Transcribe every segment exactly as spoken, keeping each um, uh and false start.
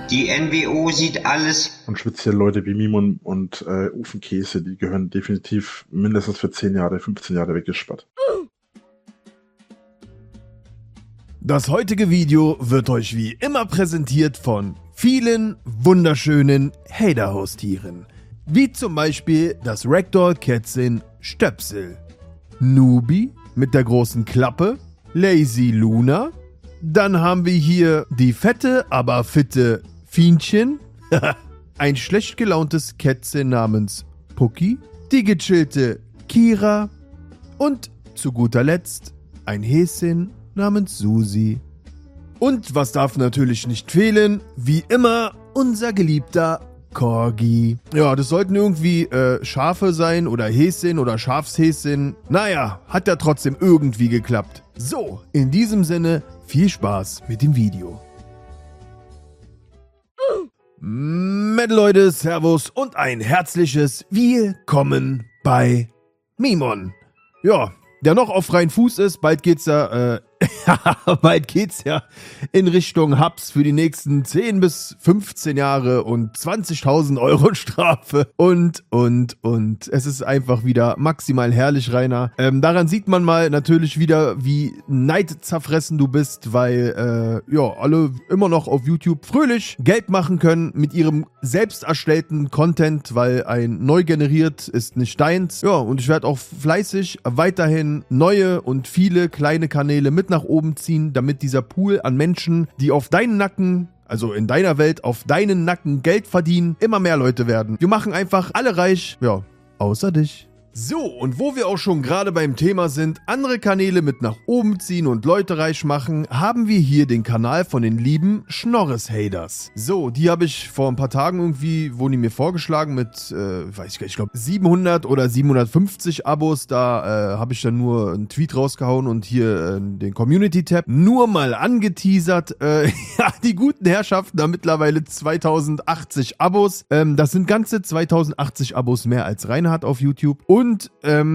Die N W O sieht alles. Und speziell Leute wie Mimon und äh, Ofenkäse, die gehören definitiv mindestens für zehn Jahre, fünfzehn Jahre weggesperrt. Das heutige Video wird euch wie immer präsentiert von vielen wunderschönen Hater-Haustieren. Wie zum Beispiel das Ragdoll-Kätzchen Stöpsel, Nubi mit der großen Klappe, Lazy Luna, dann haben wir hier die fette, aber fitte Fienchen, ein schlecht gelauntes Kätzchen namens Pucki, die gechillte Kira und zu guter Letzt ein Häschen namens Susi. Und was darf natürlich nicht fehlen, wie immer unser geliebter Corgi. Ja, das sollten irgendwie äh, Schafe sein oder Häschen oder Schafshäschen. Naja, hat ja trotzdem irgendwie geklappt. So, in diesem Sinne, viel Spaß mit dem Video. Metal Leute, Servus und ein herzliches Willkommen bei Mimon. Ja, der noch auf freien Fuß ist, bald geht's ja, äh, bald geht's ja in Richtung Hubs für die nächsten zehn bis fünfzehn Jahre und zwanzigtausend Euro Strafe und, und, und. Es ist einfach wieder maximal herrlich, Rainer. Ähm, daran sieht man mal natürlich wieder, wie neidzerfressen du bist, weil, äh, ja, alle immer noch auf YouTube fröhlich Geld machen können mit ihrem selbst erstellten Content, weil ein neu generiert ist nicht deins. Ja, und ich werde auch fleißig weiterhin neue und viele kleine Kanäle mit nach oben ziehen, damit dieser Pool an Menschen, die auf deinen Nacken, also in deiner Welt, auf deinen Nacken Geld verdienen, immer mehr Leute werden. Wir machen einfach alle reich, ja, außer dich. So, und wo wir auch schon gerade beim Thema sind, andere Kanäle mit nach oben ziehen und Leute reich machen, haben wir hier den Kanal von den lieben Schnorres-Haters. So, die habe ich vor ein paar Tagen irgendwie, wurden die mir vorgeschlagen mit, äh, weiß ich gar nicht, ich glaube siebenhundert oder siebenhundertfünfzig Abos. Da äh, habe ich dann nur einen Tweet rausgehauen und hier äh, den Community-Tab nur mal angeteasert. Äh, ja, die guten Herrschaften haben mittlerweile zweitausendachtzig Abos. Ähm, das sind ganze zweitausendachtzig Abos mehr als Reinhard auf YouTube. Und Und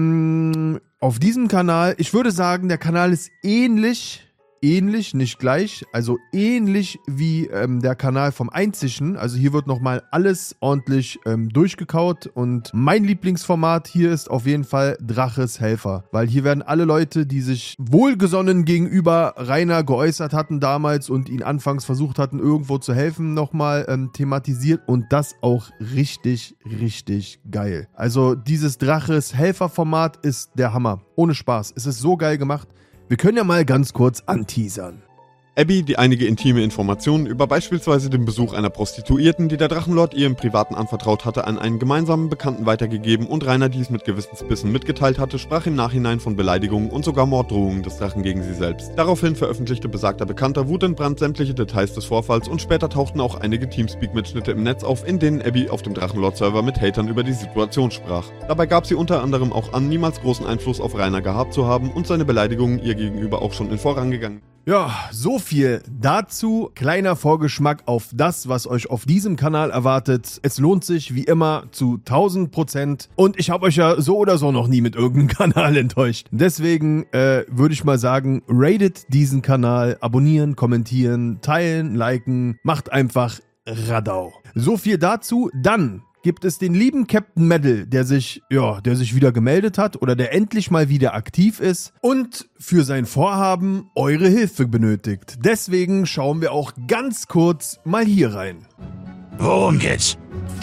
ähm, auf diesem Kanal, ich würde sagen, der Kanal ist ähnlich, ähnlich, nicht gleich, also ähnlich wie ähm, der Kanal vom Einzigen. Also hier wird nochmal alles ordentlich ähm, durchgekaut und mein Lieblingsformat hier ist auf jeden Fall Draches Helfer, weil hier werden alle Leute, die sich wohlgesonnen gegenüber Rainer geäußert hatten damals und ihn anfangs versucht hatten, irgendwo zu helfen, nochmal ähm, thematisiert und das auch richtig, richtig geil. Also dieses Draches Helfer Format ist der Hammer. Ohne Spaß. Es ist so geil gemacht. Wir können ja mal ganz kurz anteasern. Abby, die einige intime Informationen über beispielsweise den Besuch einer Prostituierten, die der Drachenlord ihr im Privaten anvertraut hatte, an einen gemeinsamen Bekannten weitergegeben und Rainer dies mit Gewissensbissen mitgeteilt hatte, sprach im Nachhinein von Beleidigungen und sogar Morddrohungen des Drachen gegen sie selbst. Daraufhin veröffentlichte besagter Bekannter wutentbrannt sämtliche Details des Vorfalls und später tauchten auch einige Teamspeak-Mitschnitte im Netz auf, in denen Abby auf dem Drachenlord-Server mit Hatern über die Situation sprach. Dabei gab sie unter anderem auch an, niemals großen Einfluss auf Rainer gehabt zu haben und seine Beleidigungen ihr gegenüber auch schon in vorangegangen. Ja, so viel dazu. Kleiner Vorgeschmack auf das, was euch auf diesem Kanal erwartet. Es lohnt sich wie immer zu tausend Prozent. Und ich habe euch ja so oder so noch nie mit irgendeinem Kanal enttäuscht. Deswegen äh, würde ich mal sagen, ratet diesen Kanal, abonnieren, kommentieren, teilen, liken. Macht einfach Radau. So viel dazu. Dann gibt es den lieben Captain Metal, der sich, ja, der sich wieder gemeldet hat oder der endlich mal wieder aktiv ist und für sein Vorhaben eure Hilfe benötigt. Deswegen schauen wir auch ganz kurz mal hier rein. Worum geht's?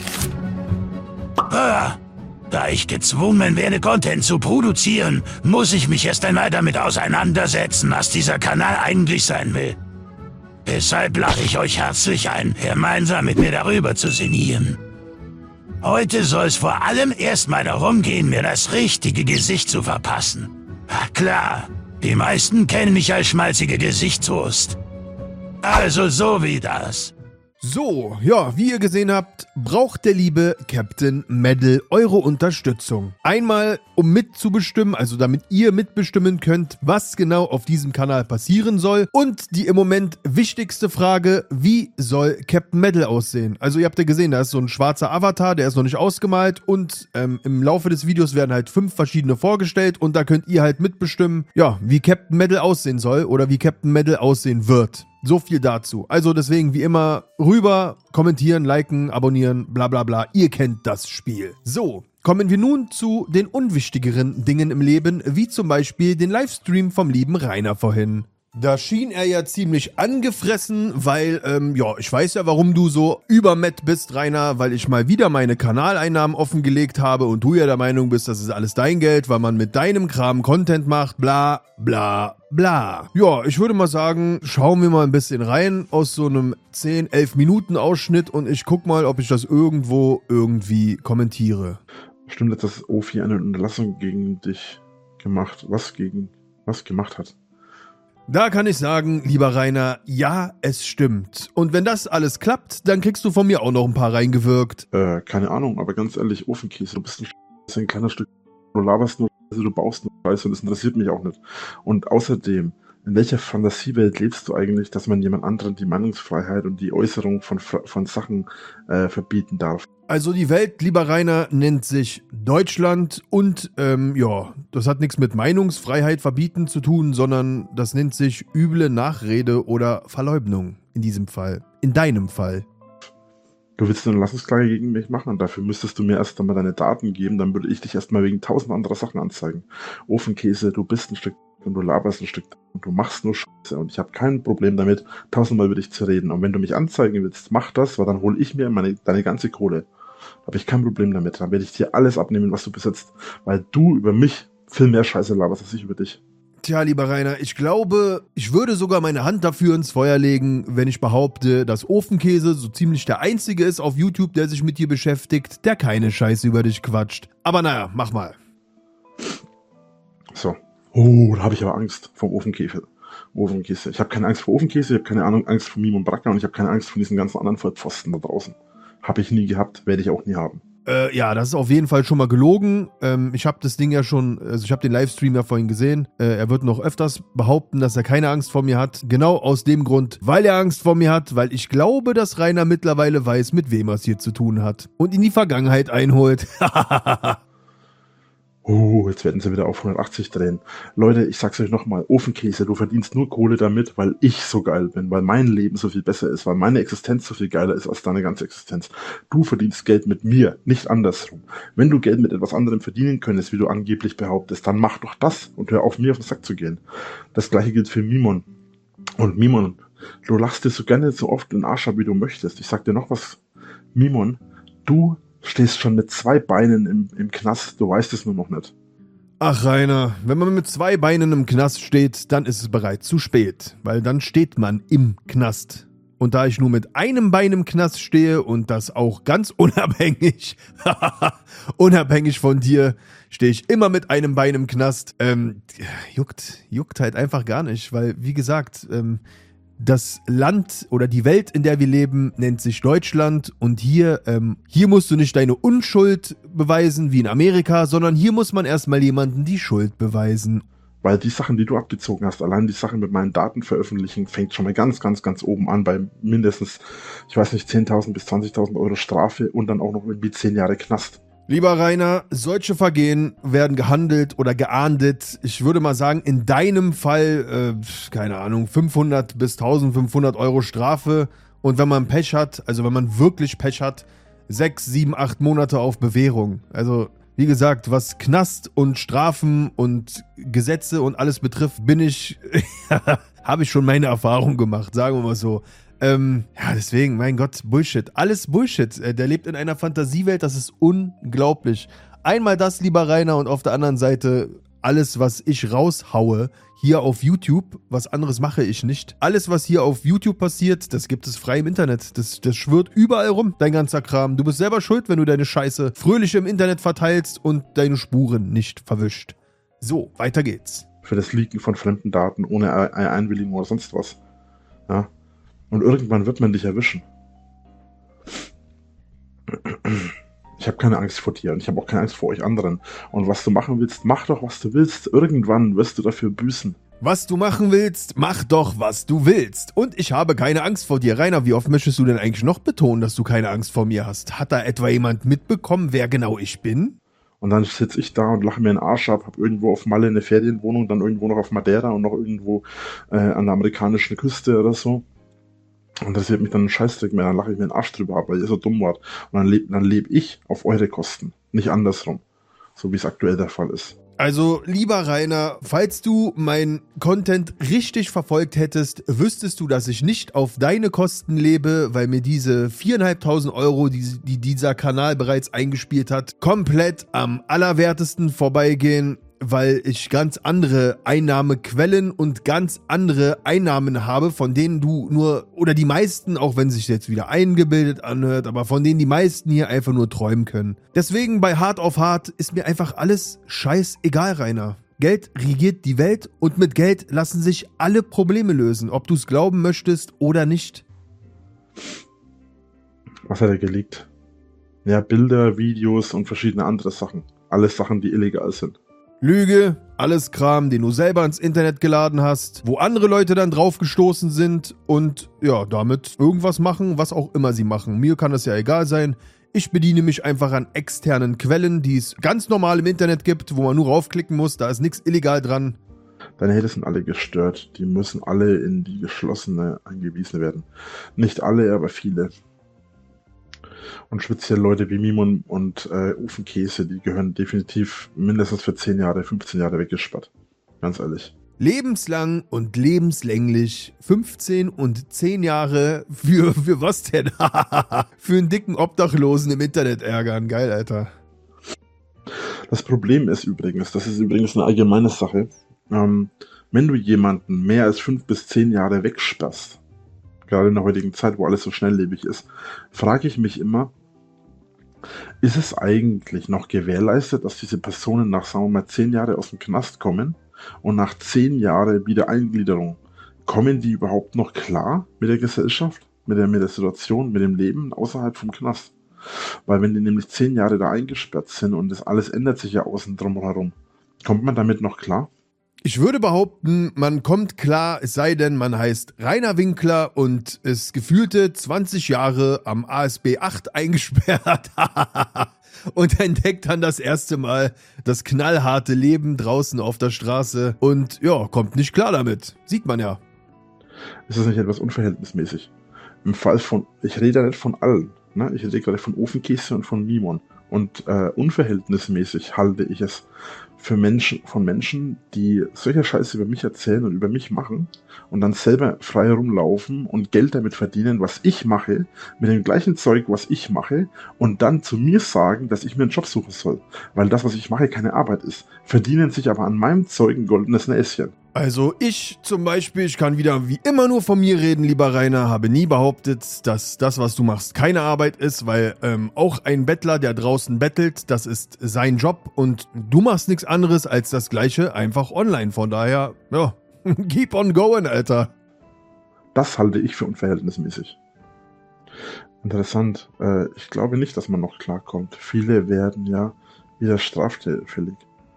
Ah, da ich gezwungen werde, Content zu produzieren, muss ich mich erst einmal damit auseinandersetzen, was dieser Kanal eigentlich sein will. Deshalb lade ich euch herzlich ein, gemeinsam mit mir darüber zu sinnieren. Heute soll es vor allem erstmal darum gehen, mir das richtige Gesicht zu verpassen. Ach klar, die meisten kennen mich als schmalzige Gesichtswurst. Also so wie das. So, ja, wie ihr gesehen habt, braucht der liebe Captain Metal eure Unterstützung. Einmal, um mitzubestimmen, also damit ihr mitbestimmen könnt, was genau auf diesem Kanal passieren soll. Und die im Moment wichtigste Frage, wie soll Captain Metal aussehen? Also ihr habt ja gesehen, da ist so ein schwarzer Avatar, der ist noch nicht ausgemalt. Und ähm, im Laufe des Videos werden halt fünf verschiedene vorgestellt. Und da könnt ihr halt mitbestimmen, ja, wie Captain Metal aussehen soll oder wie Captain Metal aussehen wird. So viel dazu. Also deswegen wie immer rüber, kommentieren, liken, abonnieren, bla bla bla. Ihr kennt das Spiel. So, kommen wir nun zu den unwichtigeren Dingen im Leben, wie zum Beispiel den Livestream vom lieben Rainer vorhin. Da schien er ja ziemlich angefressen, weil, ähm, ja, ich weiß ja, warum du so übermett bist, Rainer, weil ich mal wieder meine Kanaleinnahmen offengelegt habe und du ja der Meinung bist, das ist alles dein Geld, weil man mit deinem Kram Content macht, bla, bla, bla. Ja, ich würde mal sagen, schauen wir mal ein bisschen rein aus so einem zehn, elf Minuten Ausschnitt und ich guck mal, ob ich das irgendwo irgendwie kommentiere. Stimmt, dass das Ofi eine Unterlassung gegen dich gemacht, was gegen, was gemacht hat? Da kann ich sagen, lieber Rainer, ja, es stimmt. Und wenn das alles klappt, dann kriegst du von mir auch noch ein paar reingewirkt. Äh, keine Ahnung, aber ganz ehrlich, Ofenkäse, du bist ein, ein kleiner Stück, du laberst nur, also du baust nur Scheiße und das interessiert mich auch nicht. Und außerdem, in welcher Fantasiewelt lebst du eigentlich, dass man jemand anderen die Meinungsfreiheit und die Äußerung von, von Sachen äh, verbieten darf? Also die Welt, lieber Rainer, nennt sich Deutschland und ähm, ja, das hat nichts mit Meinungsfreiheit verbieten zu tun, sondern das nennt sich üble Nachrede oder Verleugnung in diesem Fall. In deinem Fall. Du willst eine Unterlassungsklage gegen mich machen und dafür müsstest du mir erst einmal deine Daten geben, dann würde ich dich erstmal wegen tausend anderer Sachen anzeigen. Ofenkäse, du bist ein Stück und du laberst ein Stück und du machst nur Scheiße und ich habe kein Problem damit, tausendmal über dich zu reden. Und wenn du mich anzeigen willst, mach das, weil dann hole ich mir meine, deine ganze Kohle. Da habe ich kein Problem damit. Dann werde ich dir alles abnehmen, was du besitzt, weil du über mich viel mehr Scheiße laberst als ich über dich. Tja, lieber Rainer, ich glaube, ich würde sogar meine Hand dafür ins Feuer legen, wenn ich behaupte, dass Ofenkäse so ziemlich der Einzige ist auf YouTube, der sich mit dir beschäftigt, der keine Scheiße über dich quatscht. Aber naja, mach mal. So. Oh, da habe ich aber Angst vom Ofenkäse. Ofenkäse. Ich habe keine Angst vor Ofenkäse, ich habe keine Ahnung, Angst vor Mimon Bracker und ich habe keine Angst vor diesen ganzen anderen Vollpfosten da draußen. Habe ich nie gehabt, werde ich auch nie haben. Äh, ja, das ist auf jeden Fall schon mal gelogen. Ähm, ich habe das Ding ja schon, also ich habe den Livestream ja vorhin gesehen. Äh, er wird noch öfters behaupten, dass er keine Angst vor mir hat. Genau aus dem Grund, weil er Angst vor mir hat, weil ich glaube, dass Rainer mittlerweile weiß, mit wem er es hier zu tun hat. Und in die Vergangenheit einholt. Oh, jetzt werden sie wieder auf hundertachtzig drehen. Leute, ich sag's euch nochmal, Ofenkäse, du verdienst nur Kohle damit, weil ich so geil bin, weil mein Leben so viel besser ist, weil meine Existenz so viel geiler ist als deine ganze Existenz. Du verdienst Geld mit mir, nicht andersrum. Wenn du Geld mit etwas anderem verdienen könntest, wie du angeblich behauptest, dann mach doch das und hör auf, mir auf den Sack zu gehen. Das gleiche gilt für Mimon. Und Mimon, du lachst dir so gerne so oft den Arsch ab, wie du möchtest. Ich sag dir noch was, Mimon, du stehst schon mit zwei Beinen im, im Knast, du weißt es nur noch nicht. Ach Rainer, wenn man mit zwei Beinen im Knast steht, dann ist es bereits zu spät, weil dann steht man im Knast. Und da ich nur mit einem Bein im Knast stehe und das auch ganz unabhängig, unabhängig von dir, stehe ich immer mit einem Bein im Knast. Ähm, juckt, juckt halt einfach gar nicht, weil wie gesagt, ähm, das Land oder die Welt, in der wir leben, nennt sich Deutschland und hier, ähm, hier musst du nicht deine Unschuld beweisen wie in Amerika, sondern hier muss man erstmal jemanden die Schuld beweisen. Weil die Sachen, die du abgezogen hast, allein die Sachen mit meinen Daten veröffentlichen, fängt schon mal ganz, ganz, ganz oben an bei mindestens, ich weiß nicht, zehntausend bis zwanzigtausend Euro Strafe und dann auch noch irgendwie zehn Jahre Knast. Lieber Rainer, solche Vergehen werden gehandelt oder geahndet. Ich würde mal sagen, in deinem Fall, äh, keine Ahnung, fünfhundert bis eintausendfünfhundert Euro Strafe. Und wenn man Pech hat, also wenn man wirklich Pech hat, sechs, sieben, acht Monate auf Bewährung. Also, wie gesagt, was Knast und Strafen und Gesetze und alles betrifft, bin ich, habe ich schon meine Erfahrung gemacht, sagen wir mal so. Ähm, ja, deswegen, mein Gott, Bullshit. Alles Bullshit. Äh, der lebt in einer Fantasiewelt, das ist unglaublich. Einmal das, lieber Rainer, und auf der anderen Seite alles, was ich raushaue, hier auf YouTube, was anderes mache ich nicht. Alles, was hier auf YouTube passiert, das gibt es frei im Internet. Das, das schwirrt überall rum, dein ganzer Kram. Du bist selber schuld, wenn du deine Scheiße fröhlich im Internet verteilst und deine Spuren nicht verwischt. So, weiter geht's. Für das Leaken von fremden Daten ohne Einwilligung oder sonst was. Ja. Und irgendwann wird man dich erwischen. Ich habe keine Angst vor dir und ich habe auch keine Angst vor euch anderen. Und was du machen willst, mach doch, was du willst. Irgendwann wirst du dafür büßen. Was du machen willst, mach doch, was du willst. Und ich habe keine Angst vor dir. Rainer, wie oft möchtest du denn eigentlich noch betonen, dass du keine Angst vor mir hast? Hat da etwa jemand mitbekommen, wer genau ich bin? Und dann sitze ich da und lache mir den Arsch ab, habe irgendwo auf Malle eine Ferienwohnung, dann irgendwo noch auf Madeira und noch irgendwo äh, an der amerikanischen Küste oder so. Und das interessiert mich dann einen Scheißdreck mehr, dann lache ich mir den Arsch drüber ab, weil ihr so dumm wart. Und dann lebe dann leb ich auf eure Kosten, nicht andersrum, so wie es aktuell der Fall ist. Also, lieber Rainer, falls du meinen Content richtig verfolgt hättest, wüsstest du, dass ich nicht auf deine Kosten lebe, weil mir diese viertausendfünfhundert Euro, die, die dieser Kanal bereits eingespielt hat, komplett am allerwertesten vorbeigehen, weil ich ganz andere Einnahmequellen und ganz andere Einnahmen habe, von denen du nur, oder die meisten, auch wenn sich jetzt wieder eingebildet anhört, aber von denen die meisten hier einfach nur träumen können. Deswegen bei Hard auf Hard ist mir einfach alles scheißegal, Rainer. Geld regiert die Welt und mit Geld lassen sich alle Probleme lösen, ob du es glauben möchtest oder nicht. Was hat er geleakt? Ja, Bilder, Videos und verschiedene andere Sachen. Alles Sachen, die illegal sind. Lüge, alles Kram, den du selber ins Internet geladen hast, wo andere Leute dann draufgestoßen sind und ja, damit irgendwas machen, was auch immer sie machen. Mir kann das ja egal sein. Ich bediene mich einfach an externen Quellen, die es ganz normal im Internet gibt, wo man nur raufklicken muss, da ist nichts illegal dran. Deine Hater sind alle gestört. Die müssen alle in die geschlossene eingewiesen werden. Nicht alle, aber viele. Und speziell Leute wie Mimon und äh, Ofenkäse, die gehören definitiv mindestens für zehn Jahre, fünfzehn Jahre weggesperrt. Ganz ehrlich. Lebenslang und lebenslänglich fünfzehn und zehn Jahre für, für was denn? Für einen dicken Obdachlosen im Internet ärgern. Geil, Alter. Das Problem ist übrigens, das ist übrigens eine allgemeine Sache, ähm, wenn du jemanden mehr als fünf bis zehn Jahre wegsperrst, gerade in der heutigen Zeit, wo alles so schnelllebig ist, frage ich mich immer, ist es eigentlich noch gewährleistet, dass diese Personen nach, sagen wir mal, zehn Jahren aus dem Knast kommen und nach zehn Jahren Wiedereingliederung, kommen die überhaupt noch klar mit der Gesellschaft, mit der, mit der Situation, mit dem Leben außerhalb vom Knast? Weil wenn die nämlich zehn Jahre da eingesperrt sind und das alles ändert sich ja außen drum herum, kommt man damit noch klar? Ich würde behaupten, man kommt klar, es sei denn, man heißt Rainer Winkler und ist gefühlte zwanzig Jahre am A S B acht eingesperrt und entdeckt dann das erste Mal das knallharte Leben draußen auf der Straße und ja, kommt nicht klar damit. Sieht man ja. Ist das nicht etwas unverhältnismäßig? Im Fall von, ich rede ja nicht von allen, ne? Ich rede gerade von Ofenkäse und von Mimon. Und äh, unverhältnismäßig halte ich es für Menschen, von Menschen, die solche Scheiße über mich erzählen und über mich machen und dann selber frei rumlaufen und Geld damit verdienen, was ich mache, mit dem gleichen Zeug, was ich mache, und dann zu mir sagen, dass ich mir einen Job suchen soll, weil das, was ich mache, keine Arbeit ist, verdienen sich aber an meinem Zeug ein goldenes Näschen. Also ich zum Beispiel, ich kann wieder wie immer nur von mir reden, lieber Rainer, habe nie behauptet, dass das, was du machst, keine Arbeit ist, weil ähm, auch ein Bettler, der draußen bettelt, das ist sein Job und du machst nichts anderes als das Gleiche, einfach online. Von daher, ja, keep on going, Alter. Das halte ich für unverhältnismäßig. Interessant. Äh, ich glaube nicht, dass man noch klarkommt. Viele werden ja wieder straffällig.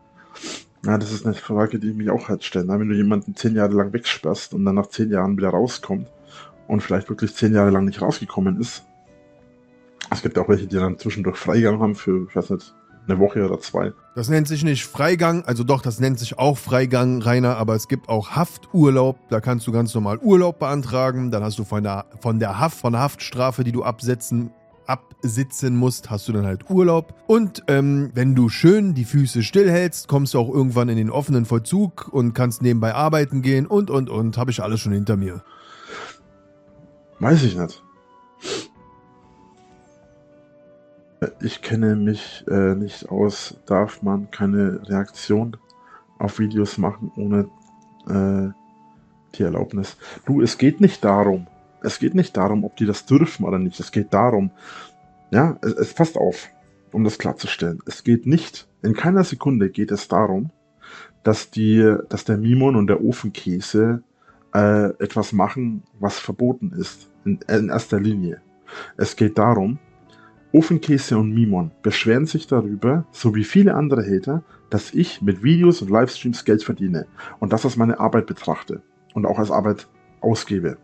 Ja, das ist eine Frage, die ich mich auch halt stelle. Wenn du jemanden zehn Jahre lang wegsperrst und dann nach zehn Jahren wieder rauskommt und vielleicht wirklich zehn Jahre lang nicht rausgekommen ist. Es gibt auch welche, die dann zwischendurch Freigang haben für, ich weiß nicht, eine Woche oder zwei. Das nennt sich nicht Freigang, also doch, das nennt sich auch Freigang, Rainer, aber es gibt auch Hafturlaub, da kannst du ganz normal Urlaub beantragen, dann hast du von der, von der Haft, von der Haftstrafe, die du absetzen absitzen musst, hast du dann halt Urlaub. Und ähm, wenn du schön die Füße stillhältst, kommst du auch irgendwann in den offenen Vollzug und kannst nebenbei arbeiten gehen und, und, und. Habe ich alles schon hinter mir. Weiß ich nicht. Ich kenne mich äh, nicht aus. Darf man keine Reaktion auf Videos machen ohne äh, die Erlaubnis? Du, es geht nicht darum, Es geht nicht darum, ob die das dürfen oder nicht. Es geht darum, ja, es, es passt auf, um das klarzustellen. Es geht nicht, in keiner Sekunde geht es darum, dass die, dass der Mimon und der Ofenkäse äh, etwas machen, was verboten ist. In, in erster Linie. Es geht darum, Ofenkäse und Mimon beschweren sich darüber, so wie viele andere Hater, dass ich mit Videos und Livestreams Geld verdiene und das als meine Arbeit betrachte und auch als Arbeit ausgebe.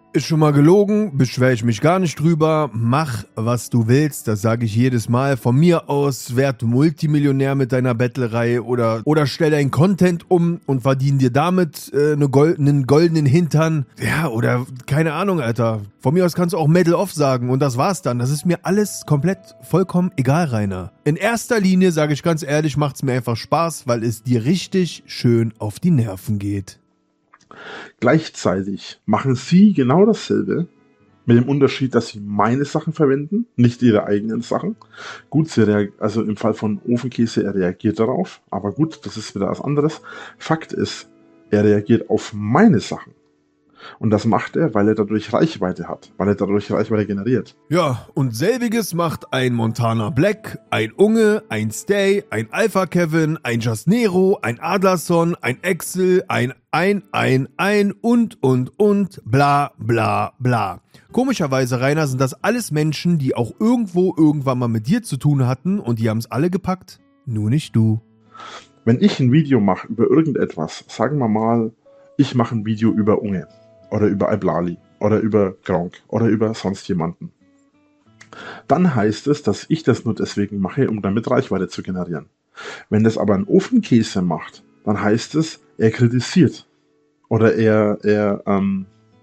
ist schon mal gelogen, beschwere ich mich gar nicht drüber. Mach, was du willst, das sage ich jedes Mal. Von mir aus werd Multimillionär mit deiner Bettlerei oder, oder stell dein Content um und verdien dir damit äh, eine Gold, einen goldenen Hintern. Ja, oder keine Ahnung, Alter. Von mir aus kannst du auch Medal Off sagen und das war's dann. Das ist mir alles komplett vollkommen egal, Rainer. In erster Linie, sage ich ganz ehrlich, macht's mir einfach Spaß, weil es dir richtig schön auf die Nerven geht. Gleichzeitig machen sie genau dasselbe, mit dem Unterschied, dass sie meine Sachen verwenden, nicht ihre eigenen Sachen. Gut, sie reag- also im Fall von Ofenkäse, er reagiert darauf, aber gut, das ist wieder was anderes. Fakt ist, er reagiert auf meine Sachen. Und das macht er, weil er dadurch Reichweite hat, weil er dadurch Reichweite generiert. Ja, und selbiges macht ein Montana Black, ein Unge, ein Stay, ein Alpha Kevin, ein Just Nero, ein Adlerson, ein Excel, ein ein, ein, ein und, und, und, bla, bla, bla. Komischerweise, Rainer, sind das alles Menschen, die auch irgendwo irgendwann mal mit dir zu tun hatten und die haben es alle gepackt, nur nicht du. Wenn ich ein Video mache über irgendetwas, sagen wir mal, ich mache ein Video über Unge oder über Iblali oder über Gronk oder über sonst jemanden, dann heißt es, dass ich das nur deswegen mache, um damit Reichweite zu generieren. Wenn das aber ein Ofenkäse macht, dann heißt es, er kritisiert oder er, er, ähm,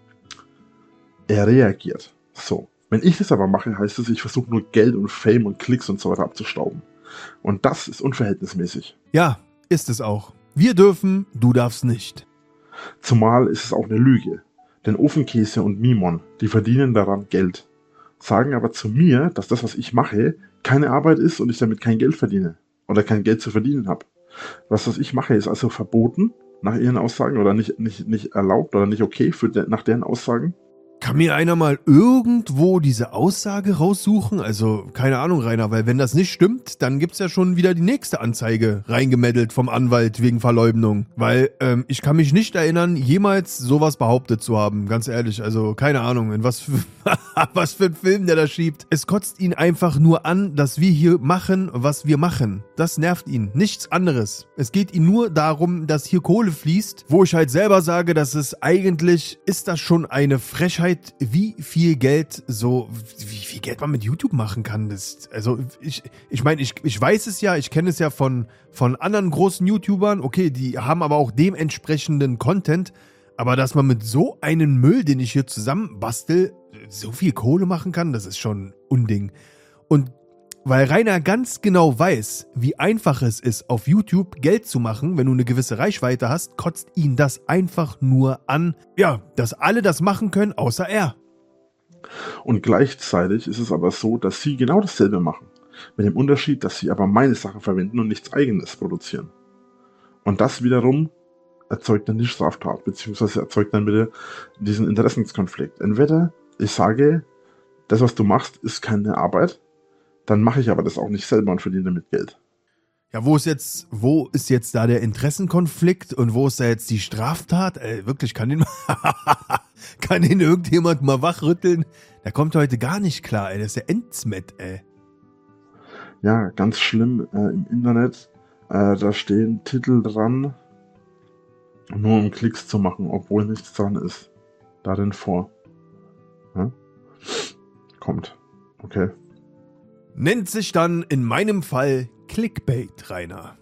er reagiert. So. Wenn ich das aber mache, heißt es, ich versuche nur Geld und Fame und Klicks und so weiter abzustauben. Und das ist unverhältnismäßig. Ja, ist es auch. Wir dürfen, du darfst nicht. Zumal ist es auch eine Lüge. Denn Ofenkäse und Mimon, die verdienen daran Geld. Sagen aber zu mir, dass das, was ich mache, keine Arbeit ist und ich damit kein Geld verdiene. Oder kein Geld zu verdienen habe. Was, was ich mache, ist also verboten, nach ihren Aussagen, oder nicht, nicht, nicht erlaubt oder nicht okay für de, nach deren Aussagen. Kann mir einer mal irgendwo diese Aussage raussuchen? Also, keine Ahnung, Rainer, weil wenn das nicht stimmt, dann gibt's ja schon wieder die nächste Anzeige reingemeddelt vom Anwalt wegen Verleumdung. Weil ähm, ich kann mich nicht erinnern, jemals sowas behauptet zu haben, ganz ehrlich. Also, keine Ahnung, in was für, was für ein Film der da schiebt. Es kotzt ihn einfach nur an, dass wir hier machen, was wir machen. Das nervt ihn, nichts anderes. Es geht ihm nur darum, dass hier Kohle fließt, wo ich halt selber sage, dass es eigentlich, ist das schon eine Frechheit, wie viel Geld so, wie viel Geld man mit YouTube machen kann. Das, also ich, ich meine, ich, ich weiß es ja, ich kenne es ja von, von anderen großen YouTubern, okay, die haben aber auch dementsprechenden Content, aber dass man mit so einem Müll, den ich hier zusammenbastel, so viel Kohle machen kann, das ist schon Unding. Und weil Rainer ganz genau weiß, wie einfach es ist, auf YouTube Geld zu machen, wenn du eine gewisse Reichweite hast, kotzt ihn das einfach nur an, ja, dass alle das machen können, außer er. Und gleichzeitig ist es aber so, dass sie genau dasselbe machen. Mit dem Unterschied, dass sie aber meine Sachen verwenden und nichts Eigenes produzieren. Und das wiederum erzeugt dann die Straftat, beziehungsweise erzeugt dann wieder diesen Interessenskonflikt. Entweder ich sage, das, was du machst, ist keine Arbeit, dann mache ich aber das auch nicht selber und verdiene damit Geld. Ja, wo ist jetzt, wo ist jetzt da der Interessenkonflikt und wo ist da jetzt die Straftat? Ey, wirklich, kann den, kann den irgendjemand mal wachrütteln? Der kommt heute gar nicht klar, ey, das ist der Endsmet, ey. Ja, ganz schlimm äh, im Internet, äh, da stehen Titel dran, nur um Klicks zu machen, obwohl nichts dran ist. Darin vor. Ja? Kommt. Okay. Nennt sich dann in meinem Fall Clickbait, Rainer.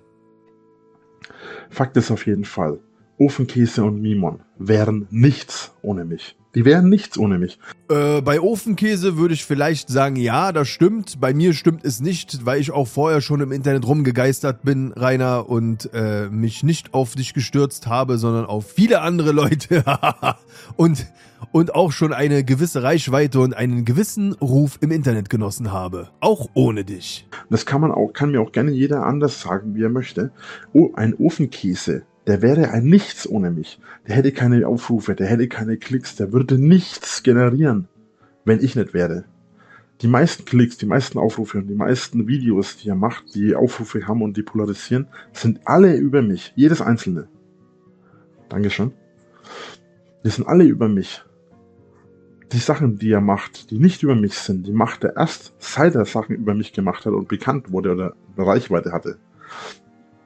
Fakt ist auf jeden Fall, Ofenkäse und Mimon wären nichts ohne mich. Die wären nichts ohne mich. Äh, bei Ofenkäse würde ich vielleicht sagen, ja, das stimmt. Bei mir stimmt es nicht, weil ich auch vorher schon im Internet rumgegeistert bin, Rainer, und äh, mich nicht auf dich gestürzt habe, sondern auf viele andere Leute. und, und auch schon eine gewisse Reichweite und einen gewissen Ruf im Internet genossen habe. Auch ohne dich. Das kann man auch, kann mir auch gerne jeder anders sagen, wie er möchte. Oh, ein Ofenkäse, der wäre ein Nichts ohne mich. Der hätte keine Aufrufe, der hätte keine Klicks, der würde nichts generieren, wenn ich nicht wäre. Die meisten Klicks, die meisten Aufrufe und die meisten Videos, die er macht, die Aufrufe haben und die polarisieren, sind alle über mich. Jedes einzelne. Dankeschön. Die sind alle über mich. Die Sachen, die er macht, die nicht über mich sind, die macht er erst, seit er Sachen über mich gemacht hat und bekannt wurde oder eine Reichweite hatte.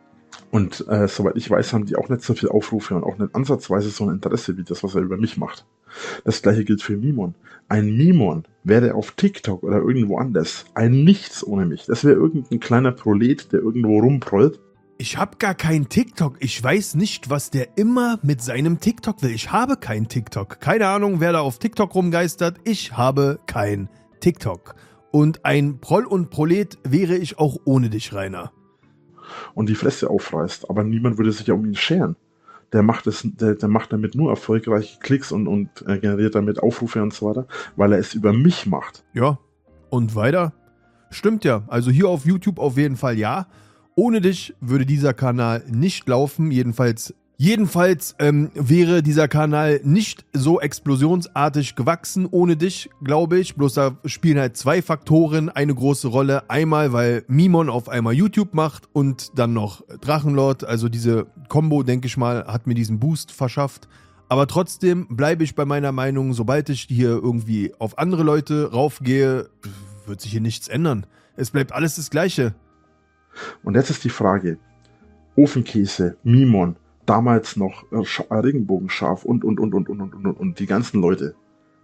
Und äh, soweit ich weiß, haben die auch nicht so viel Aufrufe und auch nicht ansatzweise so ein Interesse wie das, was er über mich macht. Das gleiche gilt für Mimon. Ein Mimon wäre auf TikTok oder irgendwo anders ein Nichts ohne mich. Das wäre irgendein kleiner Prolet, der irgendwo rumprollt. Ich habe gar keinen TikTok. Ich weiß nicht, was der immer mit seinem TikTok will. Ich habe keinen TikTok. Keine Ahnung, wer da auf TikTok rumgeistert. Ich habe kein TikTok. Und ein Proll und Prolet wäre ich auch ohne dich, Rainer. Und die Fresse aufreißt, aber niemand würde sich ja um ihn scheren. Der macht es, der, der macht damit nur erfolgreiche Klicks und, und äh, generiert damit Aufrufe und so weiter, weil er es über mich macht. Ja, und weiter? Stimmt ja, also hier auf YouTube auf jeden Fall ja. Ohne dich würde dieser Kanal nicht laufen, jedenfalls Jedenfalls ähm, wäre dieser Kanal nicht so explosionsartig gewachsen ohne dich, glaube ich. Bloß da spielen halt zwei Faktoren eine große Rolle. Einmal, weil Mimon auf einmal YouTube macht und dann noch Drachenlord. Also diese Kombo, denke ich mal, hat mir diesen Boost verschafft. Aber trotzdem bleibe ich bei meiner Meinung, sobald ich hier irgendwie auf andere Leute raufgehe, wird sich hier nichts ändern. Es bleibt alles das Gleiche. Und jetzt ist die Frage, Ofenkäse, Mimon, damals noch äh, Regenbogenscharf und, und, und, und, und, und, und, und die ganzen Leute.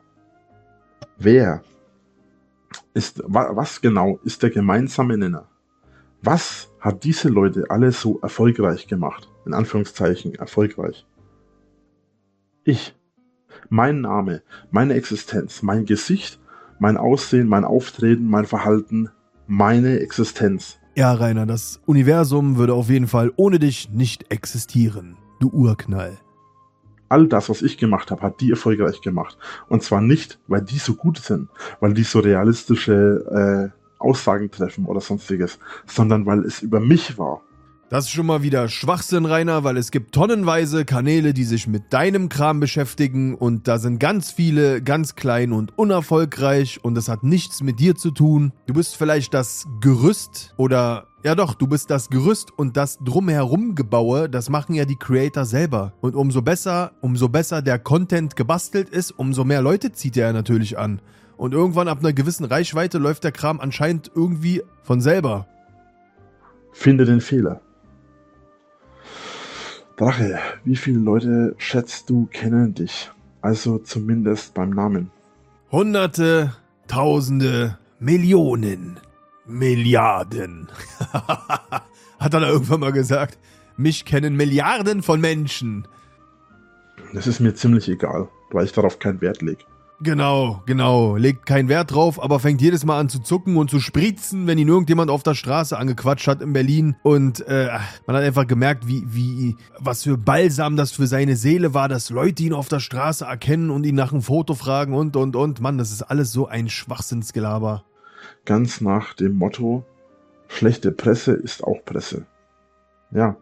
Wer ist, wa, was genau ist der gemeinsame Nenner? Was hat diese Leute alle so erfolgreich gemacht? In Anführungszeichen erfolgreich. Ich. Mein Name, meine Existenz, mein Gesicht, mein Aussehen, mein Auftreten, mein Verhalten, meine Existenz. Ja, Rainer, das Universum würde auf jeden Fall ohne dich nicht existieren. Du Urknall. All das, was ich gemacht habe, hat die erfolgreich gemacht. Und zwar nicht, weil die so gut sind, weil die so realistische äh, Aussagen treffen oder sonstiges, sondern weil es über mich war. Das ist schon mal wieder Schwachsinn, Rainer, weil es gibt tonnenweise Kanäle, die sich mit deinem Kram beschäftigen und da sind ganz viele ganz klein und unerfolgreich und das hat nichts mit dir zu tun. Du bist vielleicht das Gerüst oder, ja doch, du bist das Gerüst und das drumherum Gebaue, das machen ja die Creator selber. Und umso besser, umso besser der Content gebastelt ist, umso mehr Leute zieht er natürlich an. Und irgendwann ab einer gewissen Reichweite läuft der Kram anscheinend irgendwie von selber. Finde den Fehler. Drache, wie viele Leute schätzt du kennen dich? Also zumindest beim Namen. Hunderte, Tausende, Millionen, Milliarden. Hat er da irgendwann mal gesagt? Mich kennen Milliarden von Menschen. Das ist mir ziemlich egal, weil ich darauf keinen Wert lege. Genau, genau. Legt keinen Wert drauf, aber fängt jedes Mal an zu zucken und zu spritzen, wenn ihn irgendjemand auf der Straße angequatscht hat in Berlin. Und äh, man hat einfach gemerkt, wie, wie, was für Balsam das für seine Seele war, dass Leute ihn auf der Straße erkennen und ihn nach einem Foto fragen und, und, und. Mann, das ist alles so ein Schwachsinnsgelaber. Ganz nach dem Motto, schlechte Presse ist auch Presse. Ja.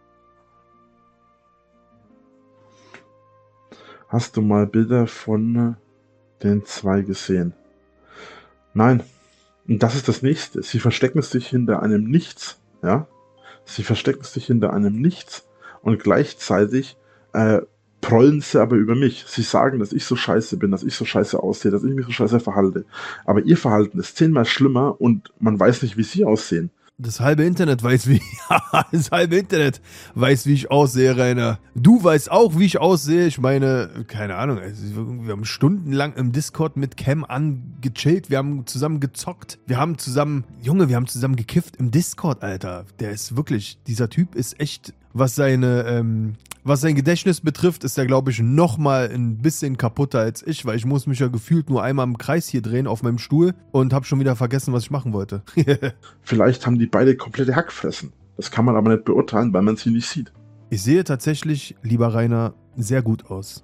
Hast du mal Bilder von den zwei gesehen? Nein. Und das ist das Nächste. Sie verstecken sich hinter einem Nichts. Ja? Sie verstecken sich hinter einem Nichts und gleichzeitig äh, prollen sie aber über mich. Sie sagen, dass ich so scheiße bin, dass ich so scheiße aussehe, dass ich mich so scheiße verhalte. Aber ihr Verhalten ist zehnmal schlimmer und man weiß nicht, wie sie aussehen. Das halbe Internet weiß, wie das halbe Internet weiß, wie ich aussehe, Rainer. Du weißt auch, wie ich aussehe. Ich meine, keine Ahnung, wir haben stundenlang im Discord mit Cam angechillt. Wir haben zusammen gezockt. Wir haben zusammen, Junge, wir haben zusammen gekifft im Discord, Alter. Der ist wirklich, dieser Typ ist echt, was seine, ähm, was sein Gedächtnis betrifft, ist er, glaube ich, noch mal ein bisschen kaputter als ich, weil ich muss mich ja gefühlt nur einmal im Kreis hier drehen auf meinem Stuhl und habe schon wieder vergessen, was ich machen wollte. Vielleicht haben die beide komplette Hackfressen. Das kann man aber nicht beurteilen, weil man sie nicht sieht. Ich sehe tatsächlich, lieber Rainer, sehr gut aus.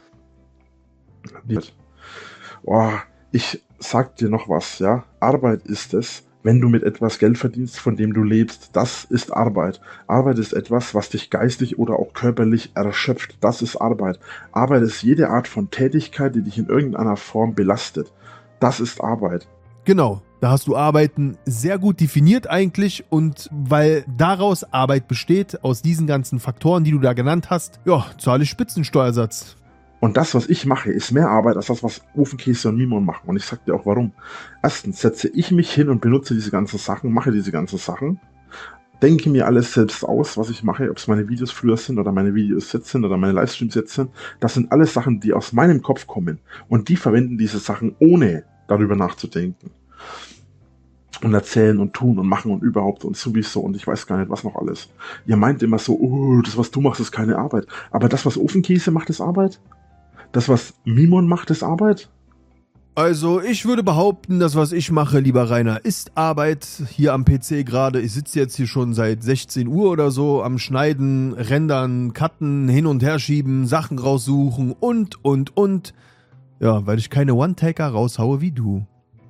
Oh, ich sag dir noch was, ja. Arbeit ist es, wenn du mit etwas Geld verdienst, von dem du lebst. Das ist Arbeit. Arbeit ist etwas, was dich geistig oder auch körperlich erschöpft. Das ist Arbeit. Arbeit ist jede Art von Tätigkeit, die dich in irgendeiner Form belastet. Das ist Arbeit. Genau, da hast du Arbeiten sehr gut definiert eigentlich und weil daraus Arbeit besteht, aus diesen ganzen Faktoren, die du da genannt hast, ja, zahle ich Spitzensteuersatz. Und das, was ich mache, ist mehr Arbeit als das, was Ofenkäse und Mimon machen. Und ich sag dir auch warum. Erstens setze ich mich hin und benutze diese ganzen Sachen, mache diese ganzen Sachen. denke mir alles selbst aus, was ich mache, ob es meine Videos früher sind oder meine Videos jetzt sind oder meine Livestreams jetzt sind. Das sind alles Sachen, die aus meinem Kopf kommen. Und die verwenden diese Sachen, ohne darüber nachzudenken. Und erzählen und tun und machen und überhaupt und sowieso und ich weiß gar nicht, was noch alles. Ihr meint immer so, oh, das, was du machst, ist keine Arbeit. Aber das, was Ofenkäse macht, ist Arbeit? Das, was Mimon macht, ist Arbeit? Also ich würde behaupten, das, was ich mache, lieber Rainer, ist Arbeit hier am P C gerade. Ich sitze jetzt hier schon seit sechzehn Uhr oder so am Schneiden, Rendern, Cutten, hin und her schieben, Sachen raussuchen und, und, und. Ja, weil ich keine One-Taker raushaue wie du.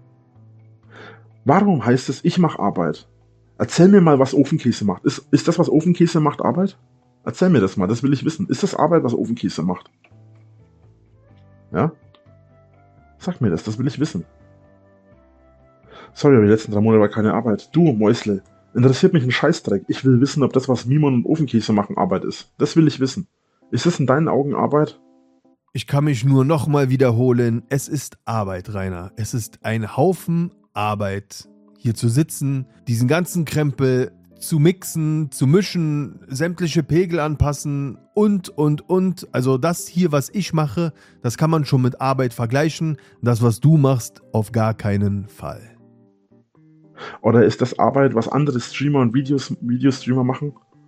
Warum heißt es, ich mache Arbeit? Erzähl mir mal, was Ofenkäse macht. Ist, ist das, was Ofenkäse macht, Arbeit? Erzähl mir das mal, das will ich wissen. Ist das Arbeit, was Ofenkäse macht? Ja? Sag mir das, das will ich wissen. Sorry, aber die letzten drei Monate war keine Arbeit. Du, Mäusle, interessiert mich ein Scheißdreck. Ich will wissen, ob das, was Mimon und Ofenkäse machen, Arbeit ist. Das will ich wissen. Ist das in deinen Augen Arbeit? Ich kann mich nur nochmal wiederholen. Es ist Arbeit, Rainer. Es ist ein Haufen Arbeit, hier zu sitzen, diesen ganzen Krempel zu mixen, zu mischen, sämtliche Pegel anpassen und, und, und. Also das hier, was ich mache, das kann man schon mit Arbeit vergleichen. Das, was du machst, auf gar keinen Fall. Oder ist das Arbeit, was andere Streamer und Videos, Videostreamer machen?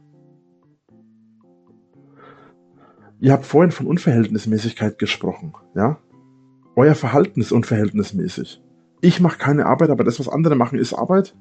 Ihr habt vorhin von Unverhältnismäßigkeit gesprochen, ja? Euer Verhalten ist unverhältnismäßig. Ich mache keine Arbeit, aber das, was andere machen, ist Arbeit?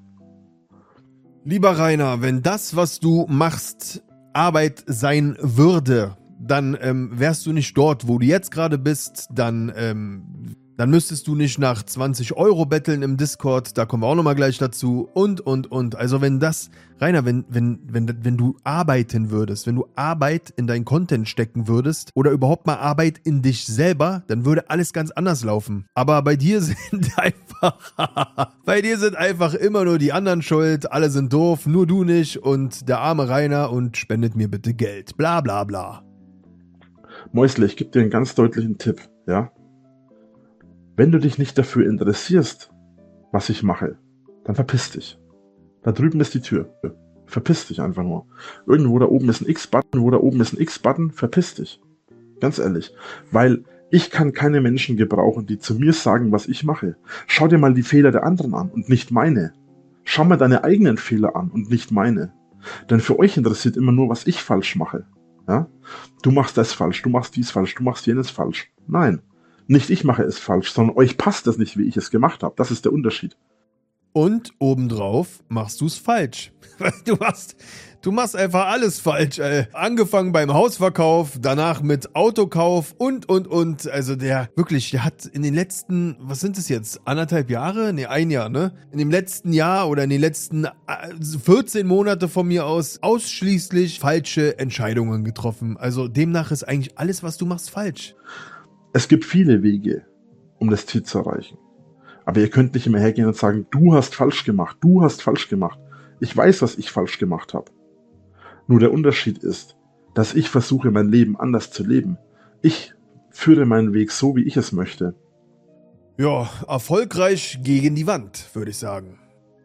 Lieber Rainer, wenn das, was du machst, Arbeit sein würde, dann ähm, wärst du nicht dort, wo du jetzt gerade bist, dann, ähm, dann müsstest du nicht nach zwanzig Euro betteln im Discord, da kommen wir auch nochmal gleich dazu und, und, und. Also wenn das, Rainer, wenn, wenn, wenn, wenn du arbeiten würdest, wenn du Arbeit in deinen Content stecken würdest oder überhaupt mal Arbeit in dich selber, dann würde alles ganz anders laufen. Aber bei dir sind einfach, bei dir sind einfach immer nur die anderen schuld, alle sind doof, nur du nicht und der arme Rainer und spendet mir bitte Geld, bla bla bla. Mäusle, ich gebe dir einen ganz deutlichen Tipp, ja? Wenn du dich nicht dafür interessierst, was ich mache, dann verpiss dich. Da drüben ist die Tür. Verpiss dich einfach nur. Irgendwo da oben ist ein X-Button, wo da oben ist ein X-Button, verpiss dich. Ganz ehrlich. Weil ich kann keine Menschen gebrauchen, die zu mir sagen, was ich mache. Schau dir mal die Fehler der anderen an und nicht meine. Schau mal deine eigenen Fehler an und nicht meine. Denn für euch interessiert immer nur, was ich falsch mache. Ja? Du machst das falsch, du machst dies falsch, du machst jenes falsch. Nein. Nicht ich mache es falsch, sondern euch passt das nicht, wie ich es gemacht habe. Das ist der Unterschied. Und obendrauf machst du es falsch. Du machst, du machst einfach alles falsch. Ey. Angefangen beim Hausverkauf, danach mit Autokauf und, und, und. Also der, wirklich, der hat in den letzten, was sind es jetzt, anderthalb Jahre? Ne, ein Jahr, ne? In dem letzten Jahr oder in den letzten vierzehn Monate von mir aus ausschließlich falsche Entscheidungen getroffen. Also demnach ist eigentlich alles, was du machst, falsch. Es gibt viele Wege, um das Ziel zu erreichen. Aber ihr könnt nicht immer hergehen und sagen, du hast falsch gemacht, du hast falsch gemacht. Ich weiß, was ich falsch gemacht habe. Nur der Unterschied ist, dass ich versuche, mein Leben anders zu leben. Ich führe meinen Weg so, wie ich es möchte. Ja, erfolgreich gegen die Wand, würde ich sagen.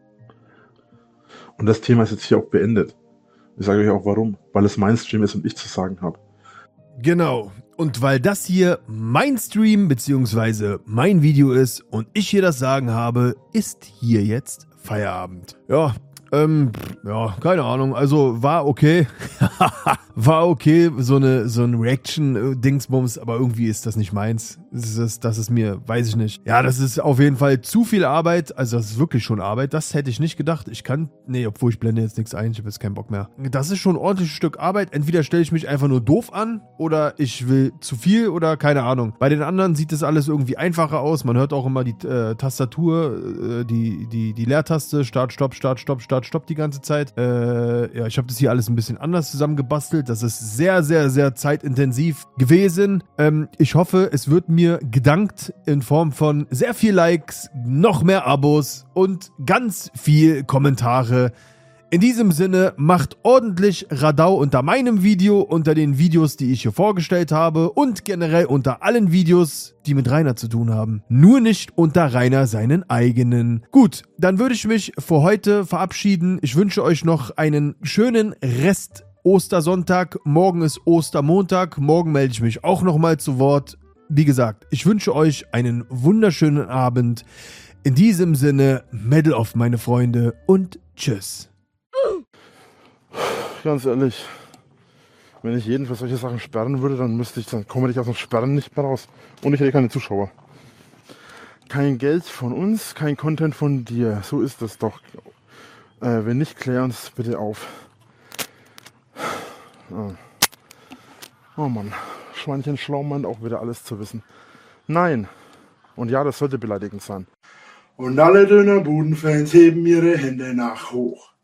Und das Thema ist jetzt hier auch beendet. Ich sage euch auch warum. Weil es mein Stream ist und ich zu sagen habe. Genau. Und weil das hier mein Stream bzw. mein Video ist und ich hier das Sagen habe, ist hier jetzt Feierabend. Ja, ähm, ja, keine Ahnung. Also war okay. War okay, so eine so ein Reaction-Dingsbums, aber irgendwie ist das nicht meins. Das ist, das ist mir, weiß ich nicht. Ja, das ist auf jeden Fall zu viel Arbeit. Also das ist wirklich schon Arbeit. Das hätte ich nicht gedacht. Ich kann, nee, obwohl ich blende jetzt nichts ein. Ich habe jetzt keinen Bock mehr. Das ist schon ein ordentliches Stück Arbeit. Entweder stelle ich mich einfach nur doof an oder ich will zu viel oder keine Ahnung. Bei den anderen sieht das alles irgendwie einfacher aus. Man hört auch immer die äh, Tastatur, äh, die, die, die Leertaste, Start, Stopp, Start, Stopp, Start, Stopp die ganze Zeit. Äh, ja, ich habe das hier alles ein bisschen anders zusammengebastelt. Das ist sehr, sehr, sehr zeitintensiv gewesen. Ähm, ich hoffe, es wird mir gedankt in Form von sehr viel Likes, noch mehr Abos und ganz viel Kommentare. In diesem Sinne, macht ordentlich Radau unter meinem Video, unter den Videos, die ich hier vorgestellt habe und generell unter allen Videos, die mit Rainer zu tun haben. Nur nicht unter Rainer seinen eigenen. Gut, dann würde ich mich für heute verabschieden. Ich wünsche euch noch einen schönen Rest Ostersonntag. Morgen ist Ostermontag. Morgen melde ich mich auch nochmal zu Wort. Wie gesagt, ich wünsche euch einen wunderschönen Abend. In diesem Sinne, Medal of meine Freunde und tschüss. Ganz ehrlich, wenn ich jeden für solche Sachen sperren würde, dann müsste ich, dann komme ich aus dem Sperren nicht mehr raus. Und ich hätte keine Zuschauer. Kein Geld von uns, kein Content von dir. So ist es doch. Äh, wenn nicht, klär uns bitte auf. Oh, oh Mann, Schweinchen schlau meint auch wieder alles zu wissen. Nein. Und ja, das sollte beleidigend sein. Und alle Dönerbudenfans heben ihre Hände nach hoch.